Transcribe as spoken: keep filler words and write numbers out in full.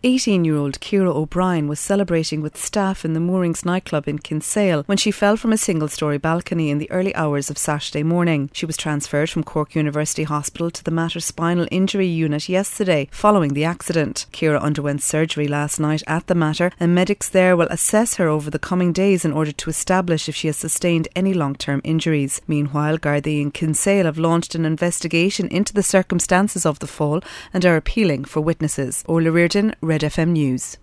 eighteen-year-old Ciara O'Brien was celebrating with staff in the Moorings nightclub in Kinsale when she fell from a single-storey balcony in the early hours of Saturday morning. She was transferred from Cork University Hospital to the Mater Spinal Injury Unit yesterday following the accident. Ciara underwent surgery last night at the Mater, and medics there will assess her over the coming days in order to establish if she has sustained any long-term injuries. Meanwhile, Gardaí in Kinsale have launched an investigation into the circumstances of the fall and are appealing for witnesses. Orla Reardon, Red F M News.